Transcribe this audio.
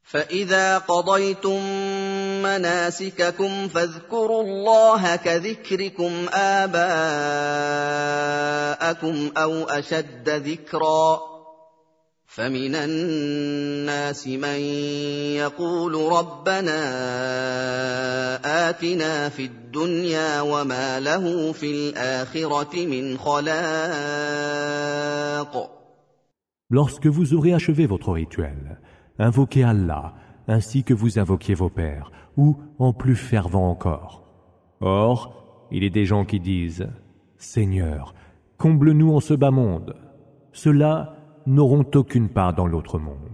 فإذا قضيتم مناسككم فاذكروا الله كذكركم آباءكم أو أشد ذكرا فمن الناس من يقول ربنا آتنا في الدنيا وما له في الآخرة من خلاق. Lorsque vous aurez achevé votre rituel, invoquez Allah ainsi que vous invoquiez vos pères, ou en plus fervent encore. Or, il est des gens qui disent « Seigneur, comble-nous en ce bas monde ». Ceux-là n'auront aucune part dans l'autre monde.